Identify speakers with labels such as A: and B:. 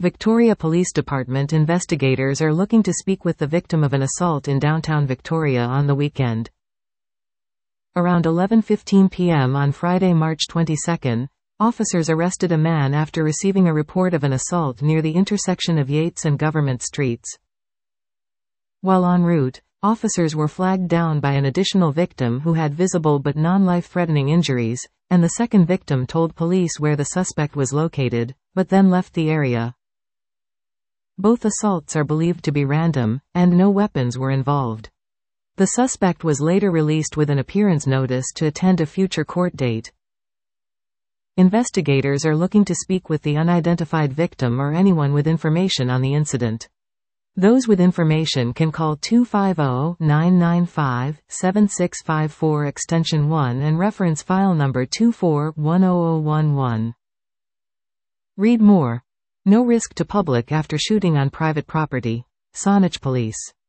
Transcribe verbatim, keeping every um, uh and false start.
A: Victoria Police Department investigators are looking to speak with the victim of an assault in downtown Victoria on the weekend. Around eleven fifteen p m on Friday, March twenty-second, officers arrested a man after receiving a report of an assault near the intersection of Yates and Government Streets. While en route, officers were flagged down by an additional victim who had visible but non-life-threatening injuries, and the second victim told police where the suspect was located, but then left the area. Both assaults are believed to be random, and no weapons were involved. The suspect was later released with an appearance notice to attend a future court date. Investigators are looking to speak with the unidentified victim or anyone with information on the incident. Those with information can call two five zero, nine nine five, seven six five four extension one and reference file number two four one zero zero one one. Read more. No risk to public after shooting on private property. Saanich Police.